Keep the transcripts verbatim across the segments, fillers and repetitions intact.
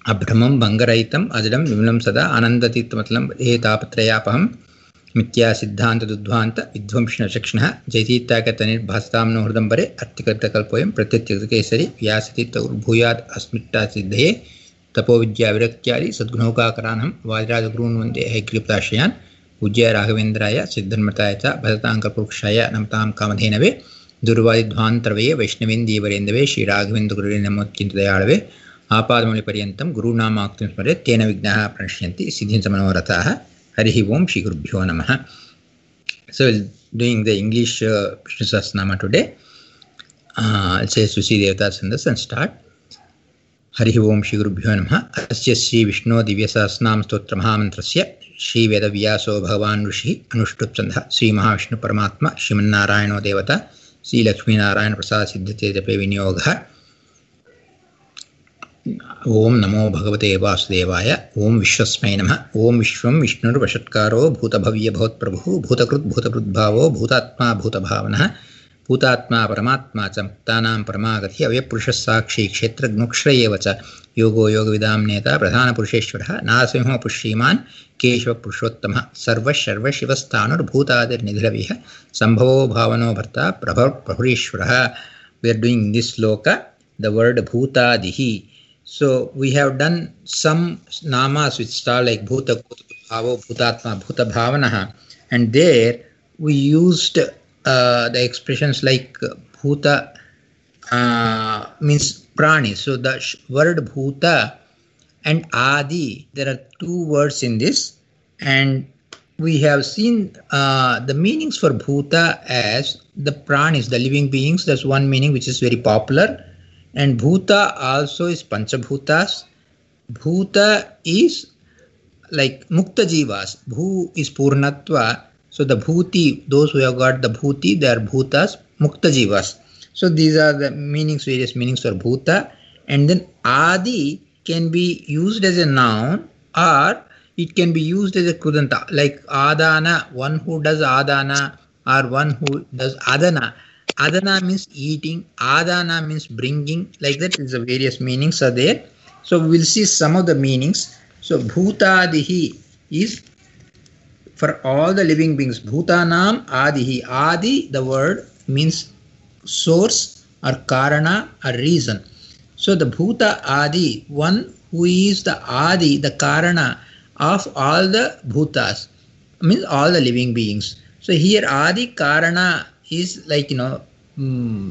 अभ्रमं भङ्गरहितम् अजडं विमलं सदा आनन्दतीर्थमतलं हे तापत्रयापहं मिथ्या सिद्धान्तदुद्ध्वान्त विध्वंसिनचक्षणः जयतीर्थागतनिर्भासतां नो हृदम्बरे अर्थिकर्तकल्पोऽयं प्रत्यत्यकेसरि व्यासतीर्थगुरुर्भूयात् अस्मिट्टासिद्धये तपोविद्याविरक्त्यादि सद्गुणौकाकरानहं वादिराजगुरून् वन्दे हैग्रीपदाश्रयान् पूज्य राघवेन्द्राय सिद्धन्मताय च भजताङ्कल्पवृक्षाय नमतां कामधेनवे दुर्वादिध्वान्तरवये वैष्णवेन्दीवरेन्दवे श्रीराघवेन्द्रगुरुवे नमोऽत्यन्तदयाळवे आपादमौलिपर्यन्तं गुरूणामाक्तिं स्मरेत् तेन विघ्नाः प्रणश्यन्ति सिद्ध्यन्ति मनोरथाः. Harihi Om Shri Gurubhyo Namaha. So, doing the English uh, Vishnu Sahasranama today. Uh, I'll say Susi Devata Sandas and start. Harihi Om Shri Gurubhyo Namaha. Asya Shri Vishnu Divya Sahasranam Stotra Mahamantrasya Shri Veda Vyaso Bhagavan Rishi Anushtup Sandha Shri Mahavishnu Paramatma Shriman Narayano Devata Shri Lakshmi Narayana Prasad Siddhate Jape Vinyogaha. ओम नमो भगवते वासुदेवाय ओम विश्वस्मै नमः ओम विश्वं विष्णुर्वषट्कारो भूतभव्य भवत्प्रभुः भूतकृत् भूतकृद्भावो भूतात्मा भूतभावनः भूतात्मा परमात्मा च मुक्तानां परमागतिः अव्ययपुरुषः साक्षी क्षेत्रज्ञोक्षर एव च योगो योगविदां नेता प्रधानपुरुषेश्वरः नारसिंहो पुष्यमान् केशवपुरुषोत्तमः सर्वशर्वशिवस्थाणुर्भूतादिर्निधिरविः सम्भवो भावनो भर्ता प्रभव प्रभुरीश्वरः. We are doing this sloka, the word bhutadihi. So we have done some namas which start like Bhuta, Bhavo, Bhutatma, Bhuta Bhavanaha, and there we used uh, the expressions like Bhuta uh, means Prani. So the word Bhuta and Adi, there are two words in this, and we have seen uh, the meanings for Bhuta as the Pranis, the living beings. That's one meaning which is very popular. And Bhuta also is Panchabhutas. Bhuta is like Mukta Jivas. Bhu is Purnatva. So the Bhuti, those who have got the Bhuti, they are Bhutas, Mukta Jivas. So these are the meanings, various meanings for Bhuta. And then Adi can be used as a noun or it can be used as a Kudanta. Like Adana, one who does Adana or one who does Adana. Adana means eating, Adana means bringing, like that is the various meanings are there. So we will see some of the meanings. So Bhutadihi is for all the living beings. Bhutanam Adihi. Adi, the word means source or Karana or reason. So the Bhuta Adi, one who is the Adi, the Karana of all the Bhutas, means all the living beings. So here Adi Karana is like, you know, mm,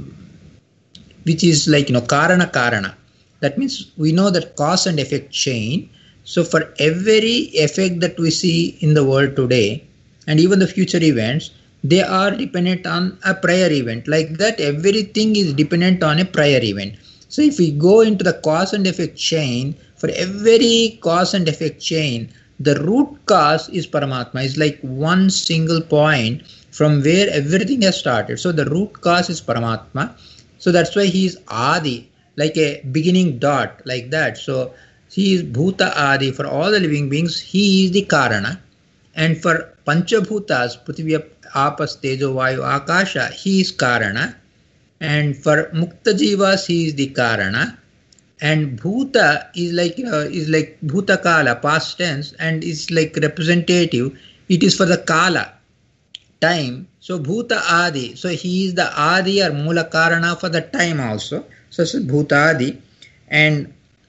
which is like, you know, Karana Karana. That means we know that cause and effect chain. So for every effect that we see in the world today and even the future events, they are dependent on a prior event. Like that, everything is dependent on a prior event. So if we go into the cause and effect chain, for every cause and effect chain, the root cause is Paramatma. It's like one single point from where everything has started. So the root cause is Paramatma. So that's why he is Adi, like a beginning dot, like that. So he is Bhuta Adi. For all the living beings, he is the Karana. And for Panchabhutas, Prithvi, Apas, Tejo, Vayu, Akasha, he is Karana. And for Mukta Jivas, he is the Karana. And Bhuta is like uh, is like Bhuta Kala, past tense, and is like representative. It is for the Kala, time. So Bhuta Adi. So he is the Adi or Mula Karana for the time also. So this is Bhuta Adi. And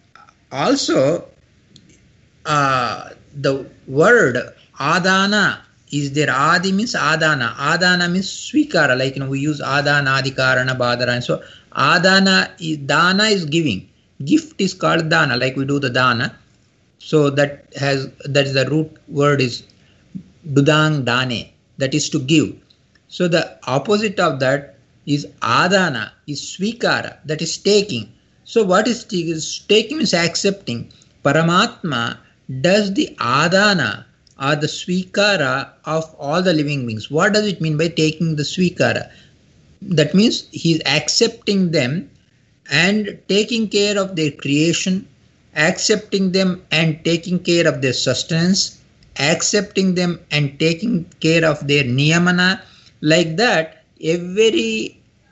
also uh, the word Adana is there. Adi means Adana. Adana means Svikara. Like, you know, we use Adana, Adi Karana, Badara. And so Adana is, Dana is giving. Gift is called Dana, like we do the Dana. So that has, that is the root word is Dudang Dane. That is to give. So the opposite of that is Adana, is Svikara, that is taking. So what is taking means accepting. Paramatma does the Adana or the Svikara of all the living beings. What does it mean by taking the Svikara? That means he is accepting them and taking care of their creation, accepting them and taking care of their sustenance, accepting them and taking care of their niyamana. Like that, every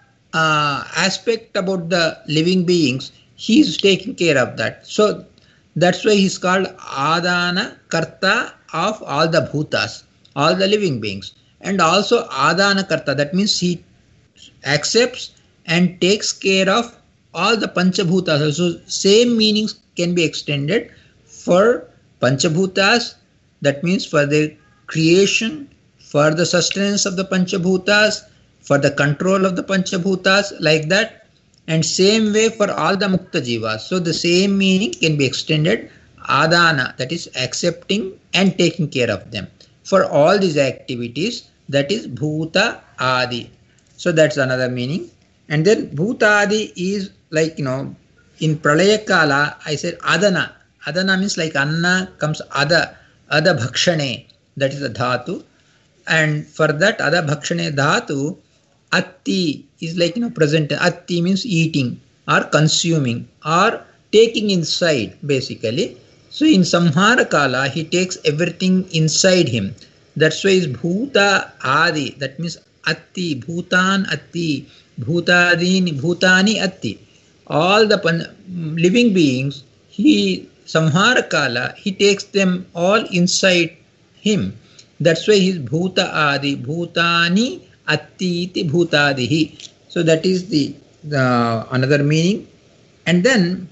uh, aspect about the living beings, he is taking care of that. So That's why he's called Adana Karta of all the bhutas, all the living beings. And also Adana Karta, that means he accepts and takes care of all the Panchabhutas. So same meanings can be extended for Panchabhutas, that means for the creation, for the sustenance of the Panchabhutas, for the control of the Panchabhutas, like that. And same way for all the Mukta Jivas. So the same meaning can be extended, Adana, that is accepting and taking care of them. For all these activities, that is Bhuta Adi. So that's another meaning. And then Bhuta Adi is like, you know, in Pralaya Kala, I said Adana. Adana means like Anna comes Ada, Ada Bhakshane, that is the Dhatu. And for that Ada Bhakshane Dhatu, Atti is like, you know, present. Atti means eating or consuming or taking inside, basically. So in Samhara Kala, he takes everything inside him. That's why it's Bhuta Adi. That means Atti, Bhutan Atti, Bhutadini, Bhutani Atti. All the living beings, he, Samhara Kala, he takes them all inside him. That's why he's Bhuta Adi, Bhutani Atti iti Bhutadihi. So that is the, the another meaning. And then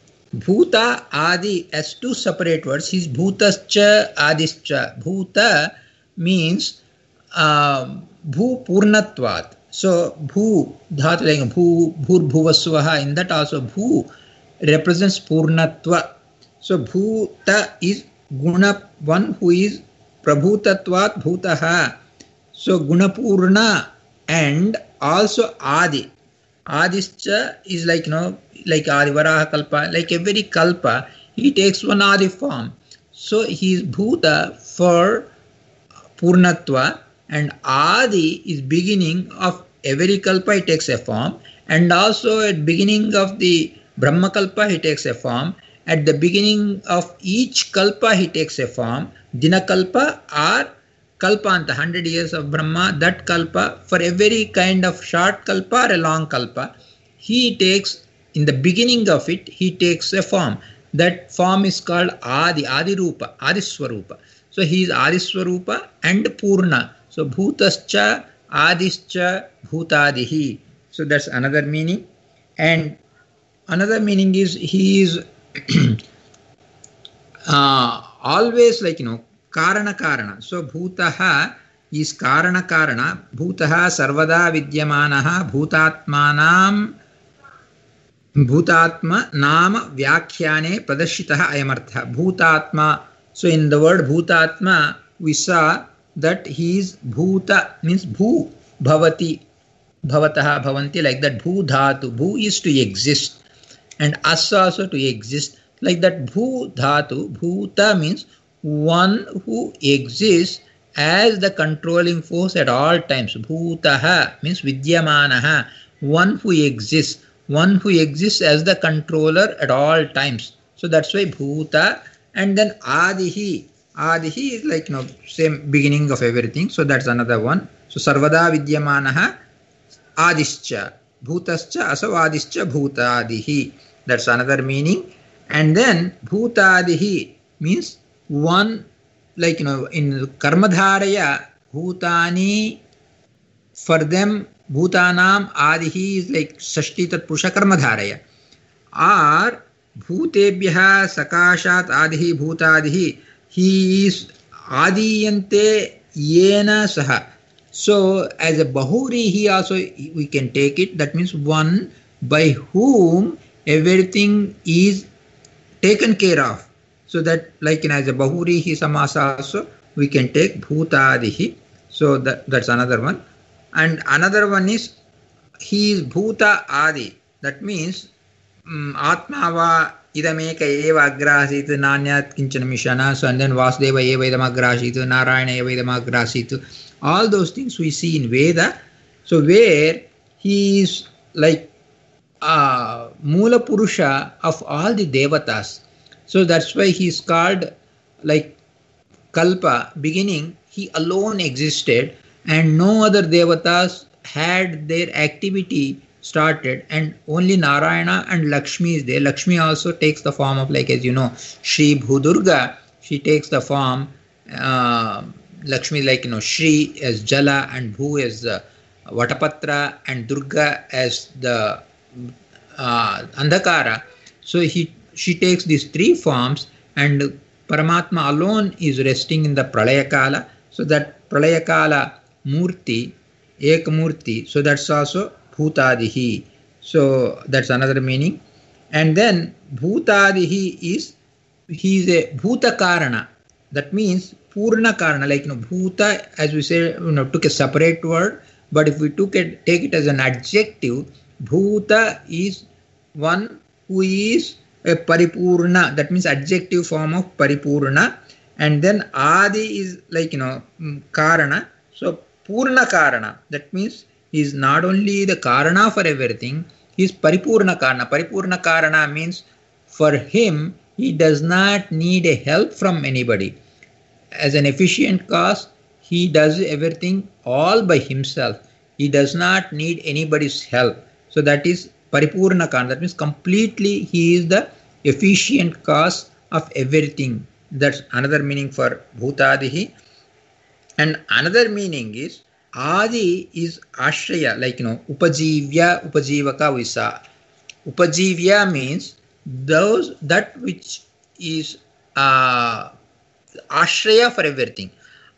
Bhuta Adi as two separate words. He's Bhutascha Adischa. Bhuta means uh, Bhu Purnatvat. So Bhu Dhatu like Bhu Bhur Bhuvaswaha. In that also Bhu represents Purnatva. So Bhuta is Guna, one who is Prabhutatvat Bhutaha. So Gunapurna and also Adi. Adischa is like, you know, like Adi Varaha Kalpa, like every Kalpa, he takes one Adi form. So he is Bhuta for Purnatva, and Adi is beginning of every Kalpa, he takes a form, and also at beginning of the Brahma Kalpa, he takes a form. At the beginning of each Kalpa, he takes a form. Dina Kalpa or Kalpanta, one hundred years of Brahma, that Kalpa, for every kind of short Kalpa or a long Kalpa, he takes, in the beginning of it, he takes a form. That form is called Adi, Adi Rupa, Adi Swarupa. So he is Adi Swarupa and Purna. So Bhutascha, Adischa, Bhutadihi. So that's another meaning. And another meaning is he is uh, always like, you know, Karana Karana. So Bhutaha is Karana Karana. Bhutaha Sarvada Vidyamanaha Bhutatmanam Bhutatma Nama Vyakhyane Pradashitaha Ayamartha. Bhutatma. So in the word Bhutatma, we saw that he is Bhuta, means Bhu Bhavati, Bhavataha Bhavanti, like that. Bhu Dhatu. Bhu is to exist. And Asa also to exist. Like that Bhu Dhatu. Bhuta means one who exists as the controlling force at all times. Bhutaha means Vidyamanaha, one who exists, one who exists as the controller at all times. So that's why Bhuta. And then Adihi. Adihi is like, you know, same beginning of everything. So that's another one. So Sarvada Vidyamanaha Adischa. Bhutascha Asavadischa Bhutadihi. That's another meaning. And then Bhutadihi means one, like, you know, in Karmadharaya, Bhutani, for them, Bhutanam Adihi is like Sashti Tat Purusha Karmadharaya. Or Bhutebhyaha Sakashat Adihi Bhutadihi, he is Adiyante Yena Saha. So as a Bahuri, he also, we can take it, that means one by whom everything is taken care of. So that, like, in as a Bahuri, he Samasa also, we can take Bhutadihi. So that, that's another one. And another one is, he is Bhuta Adi. That means, um, Atmava idameka eva agrasit nanyat kinchana mishana. So and then Vasudeva eva idam agrasit, Narayana eva idam agrasit. All those things we see in Veda. So where he is like uh, Mula Purusha of all the Devatas. So that's why he is called like Kalpa, beginning, he alone existed and no other Devatas had their activity started, and only Narayana and Lakshmi is there. Lakshmi also takes the form of, like, as you know, Shri Bhudurga, she takes the form, uh, Lakshmi, like, you know, Shri as Jala and Bhu as uh, Vatapatra and Durga as the uh, Andhakara. So he she takes these three forms, and Paramatma alone is resting in the Pralayakala. So that Pralayakala Murti, Ekamurti, so that's also Bhutadihi. So that's another meaning. And then Bhutadihi is, he is a Bhuta Karana. That means Purna Karana, like, you know, Bhuta, as we say, you know, took a separate word, but if we took it, take it as an adjective, Bhuta is one who is a Paripurna, that means adjective form of Paripurna. And then Adi is, like, you know, Karana. So Purna Karana, that means he is not only the Karana for everything, he is Paripurna Karana. Paripurna Karana means for him, he does not need a help from anybody. As an efficient cause, he does everything all by himself. He does not need anybody's help. So that is Paripurna Karana. That means completely he is the efficient cause of everything. That's another meaning for Bhutadihi. And another meaning is Adi is Ashraya, like, you know, Upajivya, Upajivaka we saw. Upajivya means those, that which is uh, Ashraya for everything.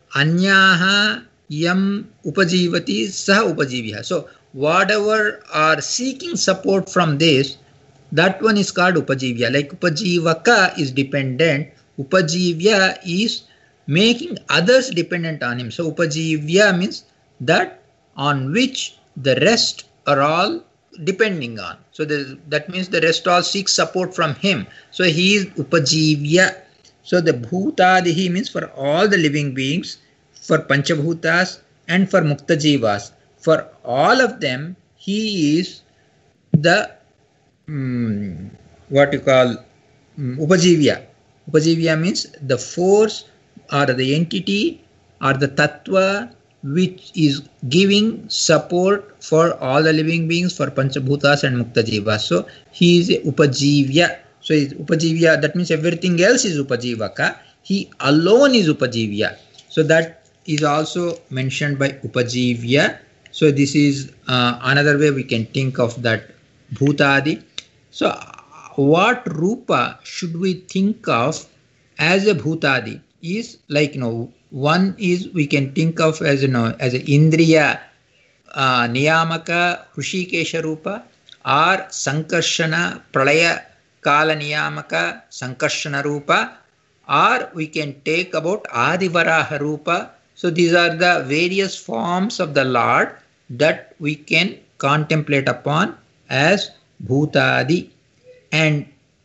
Anyaha yam upajivati saha upajivya. So whatever are seeking support from this, that one is called Upajivya. Like Upajivaka is dependent, Upajivya is making others dependent on him. So Upajivya means that on which the rest are all depending on. So the, that means the rest all seek support from him. So he is Upajivya. So the Bhutadihi means for all the living beings, for Panchabhutas and for Muktajivas. For all of them, he is the um, what you call um, Upajivya. Upajivya means the force or the entity or the tattva which is giving support for all the living beings, for Panchabhutas and Muktajivas. So he is a Upajivya. So is Upajivya, that means everything else is Upajivaka. He alone is Upajivya. So that is also mentioned by Upajivya. So this is uh, another way we can think of that Bhutadi. So what Rupa should we think of as a Bhutadi is, like, you know, one is we can think of as, you know, as an Indriya uh, Niyamaka Hrishikesha Rupa, or Sankarshana Pralaya Kala Niyamaka Sankarshana Rupa, or we can take about Adivaraha Rupa. So these are the various forms of the Lord that we can contemplate upon as Bhutadi. And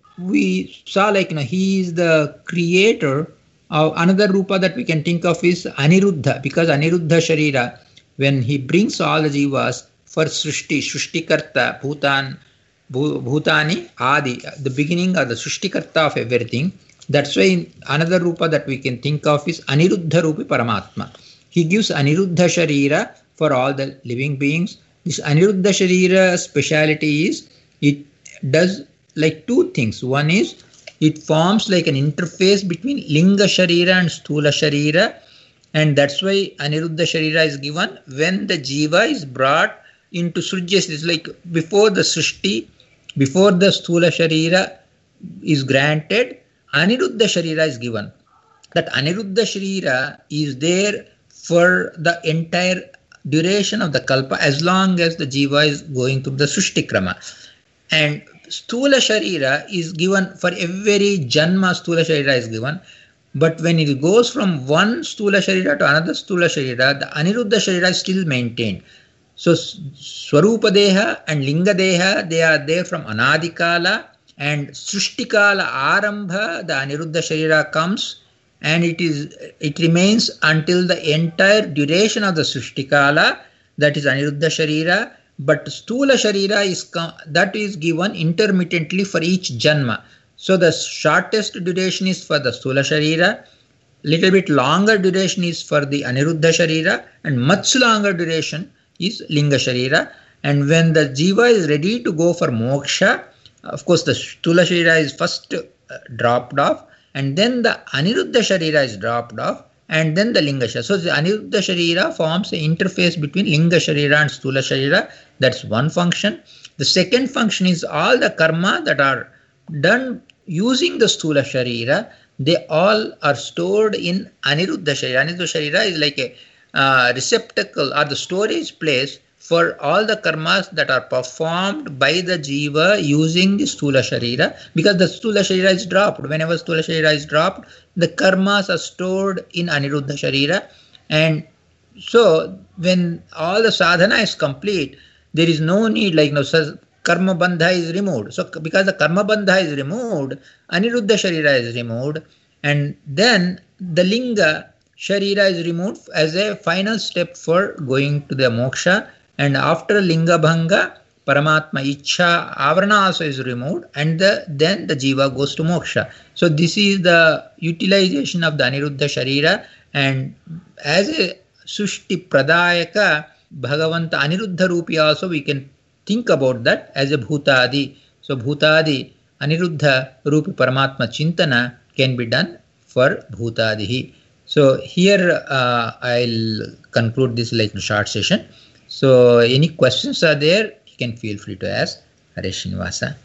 we saw, like, you know, he is the creator. Uh, another Rupa that we can think of is Aniruddha, because Aniruddha Sharira, when he brings all the jivas for Srishti, Srishtikarta, Bhutan, Bhutani, Adi, the beginning or the Srishtikarta of everything. That's why another Rupa that we can think of is Aniruddha Rupi Paramatma. He gives Aniruddha Sharira for all the living beings. This Aniruddha Sharira speciality is, it does like two things. One is, it forms like an interface between Linga Sharira and Stula Sharira, and that's why Aniruddha Sharira is given when the Jiva is brought into Sujjas. It's like before the Srishti, before the Stula Sharira is granted, Aniruddha Sharira is given. That Aniruddha Sharira is there for the entire duration of the Kalpa, as long as the Jiva is going through the Srishti Krama. And Stula Sharira is given for every Janma. Stula Sharira is given, but when it goes from one Stula Sharira to another Stula Sharira, the Aniruddha Sharira is still maintained. So Swarupa Deha and Linga Deha, they are there from Anadikala, and Srishtikala Arambha, the Aniruddha Sharira comes, and it is it remains until the entire duration of the Srishtikala, that is Aniruddha Sharira. But Stula Sharira is that is given intermittently for each Janma. So the shortest duration is for the Stula Sharira, little bit longer duration is for the Aniruddha Sharira, and much longer duration is Linga Sharira. And when the jiva is ready to go for moksha, of course the Sthula Sharira is first uh, dropped off, and then the Aniruddha Sharira is dropped off, and then the Linga Sharira. So the Aniruddha Sharira forms an interface between Linga Sharira and Sthula Sharira. That's one function. The second function is all the karma that are done using the Sthula Sharira, they all are stored in Aniruddha Sharira. Aniruddha Sharira is like a uh, receptacle or the storage place for all the karmas that are performed by the jiva using the Sthula Sharira, because the Sthula Sharira is dropped. Whenever Sthula Sharira is dropped, the karmas are stored in Aniruddha Sharira. And so when all the sadhana is complete, there is no need, like, no, karma bandha is removed. So because the karma bandha is removed, Aniruddha Sharira is removed, and then the Linga Sharira is removed as a final step for going to the moksha. And after Linga Bhanga, Paramatma Ichha Avarana also is removed, and the, then the Jiva goes to moksha. So this is the utilization of the Aniruddha Sharira, and as a Sushti Pradayaka, Bhagavanta Aniruddha Rupi also we can think about that as a Bhutadi. So Bhutadi Aniruddha Rupi Paramatma Chintana can be done for Bhutadihi. So here uh, I'll conclude this like short session. So any questions are there, you can feel free to ask. Hare Srinivasa.